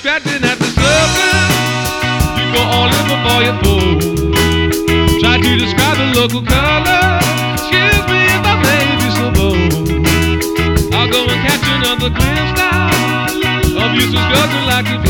scratching at the surface. You go all over for your food. Try to describe the local color.